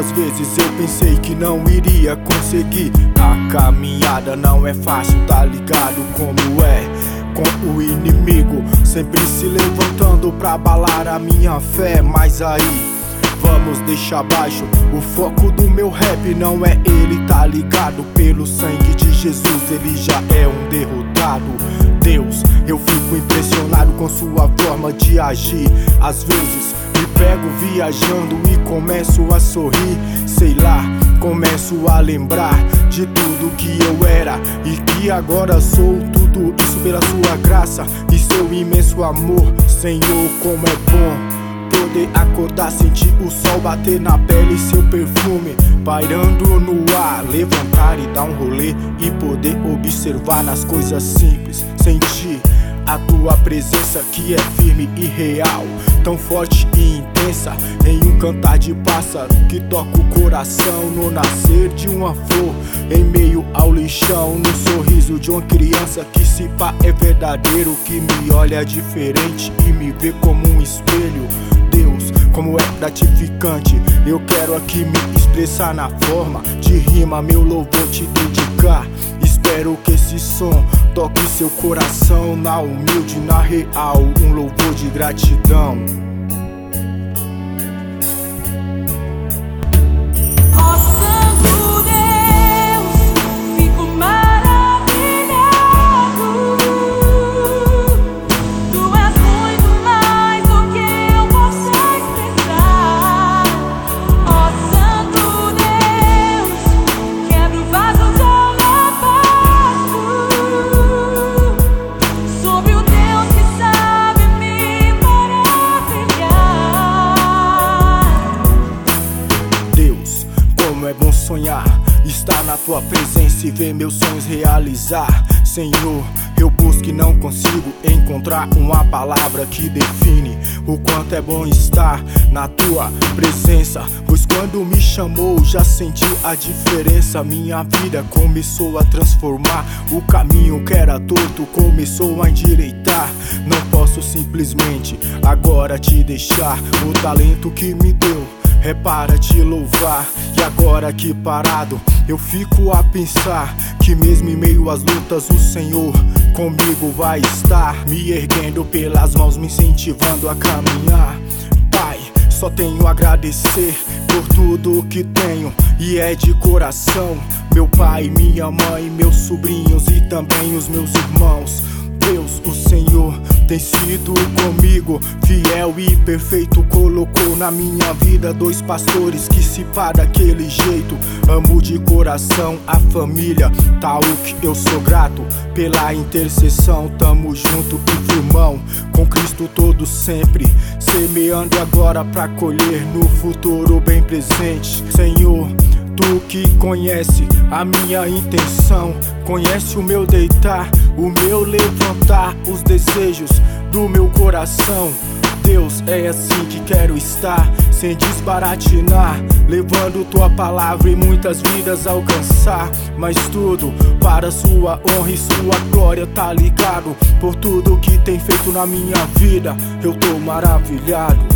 Quantas vezes eu pensei que não iria conseguir. A caminhada não é fácil, tá ligado como é? Com o inimigo sempre se levantando pra abalar a minha fé. Mas aí, vamos deixar baixo o foco do meu rap. Não é ele, tá ligado? Pelo sangue de Jesus ele já é um derrotado. Deus, eu fico impressionado com sua forma de agir. Às vezes me pego viajando e começo a sorrir. Sei lá, começo a lembrar de tudo que eu era e que agora sou. Tudo isso pela sua graça e seu imenso amor. Senhor, como é bom poder acordar, sentir o sol bater na pele e seu perfume pairando no ar. Levantar e dar um rolê e poder observar nas coisas simples. Sentir a tua presença que é firme e real, tão forte e intensa, em um cantar de pássaro que toca o coração, no nascer de uma flor em meio ao lixão, no sorriso de uma criança que se pá é verdadeiro, que me olha diferente e me vê como um espelho. Deus, como é gratificante, eu quero aqui me expressar na forma de rima, meu louvor te dedicar. Espero que esse som toque seu coração, na humilde, na real, um louvor de gratidão. É bom sonhar, estar na tua presença e ver meus sonhos realizar. Senhor, eu busco e não consigo encontrar uma palavra que define o quanto é bom estar na tua presença. Pois quando me chamou já senti a diferença. Minha vida começou a transformar, o caminho que era torto começou a endireitar. Não posso simplesmente agora te deixar. O talento que me deu é para te louvar. E agora aqui parado eu fico a pensar que mesmo em meio às lutas o Senhor comigo vai estar, me erguendo pelas mãos, me incentivando a caminhar. Pai, só tenho a agradecer por tudo que tenho e é de coração. Meu pai, minha mãe, meus sobrinhos e também os meus irmãos. Deus, o Senhor tem sido comigo, fiel e perfeito. Colocou na minha vida dois pastores que se pá daquele jeito. Amo de coração a família, tal que eu sou grato pela intercessão. Tamo junto e firmão, com Cristo todo sempre, semeando agora pra colher no futuro bem presente. Senhor, tu que conhece a minha intenção, conhece o meu deitar, o meu levantar, os desejos do meu coração. Deus, é assim que quero estar, sem desbaratinar, levando tua palavra e muitas vidas alcançar. Mas tudo para sua honra e sua glória, tá ligado? Por tudo que tem feito na minha vida, eu tô maravilhado.